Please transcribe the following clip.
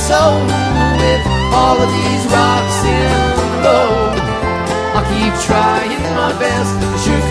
soul with all of these rocks in the road. I'll keep trying my best to shoot